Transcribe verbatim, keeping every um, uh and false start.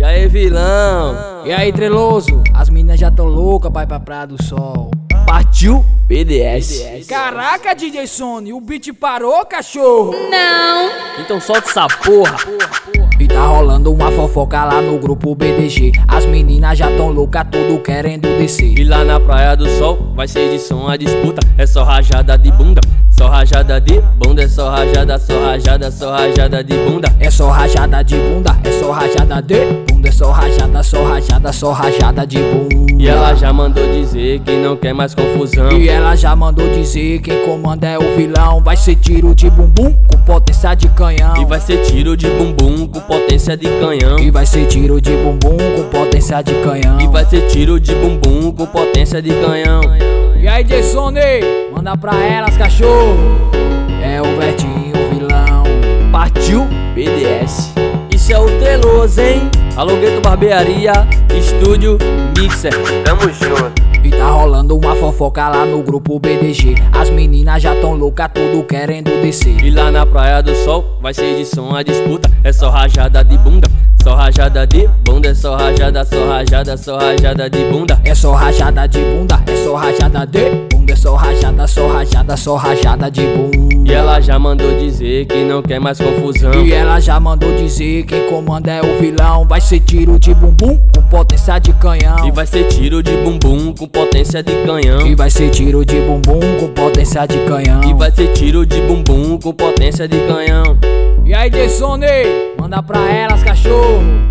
E aí, vilão? E aí, treloso? As meninas já tão loucas, vai pra Praia do Sol. Partiu B D S. Caraca, D J Sony, o beat parou, cachorro? Não. Então solta essa porra. E tá rolando uma fofoca lá no grupo B D G. As meninas já tão loucas, tudo querendo descer. E lá na Praia do Sol vai ser de som a disputa. É só rajada de bunda, só rajada de bunda. É só rajada, só rajada, só rajada de bunda. É só rajada de bunda, é só rajada de bunda. É só rajada, só rajada, só rajada de bunda. E ela já mandou dizer que não quer mais confusão. E ela já mandou dizer quem comanda é o vilão. Vai ser tiro de bumbum com potência de canhão. E vai ser tiro de bumbum com potência de canhão. E vai ser tiro de bumbum com potência de canhão. E vai ser tiro de bumbum com potência de canhão. E aí, Jason, manda pra elas, cachorro. É o Vertinho, o vilão. Partiu B D S. Isso é o Treloso, hein? Alô, Gueto Barbearia, Estúdio Mixer. Tamo junto. E tá rolando uma fofoca lá no grupo B D G. As meninas já tão loucas, tudo querendo descer. E lá na Praia do Sol vai ser de som a disputa. É só rajada de bunda, só rajada de bunda. É só rajada, só rajada, só rajada de bunda. É só rajada de bunda, é só rajada de bunda. É só rajada, só rajada, só rajada de bunda. E ela já mandou dizer que não quer mais confusão. E ela já mandou dizer quem comanda é o vilão. Vai ser tiro de bumbum com potência de canhão. E vai ser tiro de bumbum com potência de canhão. E vai ser tiro de bumbum com potência de canhão. E vai ser tiro de bumbum com potência de canhão. E aí, Jason, manda pra elas, cachorro.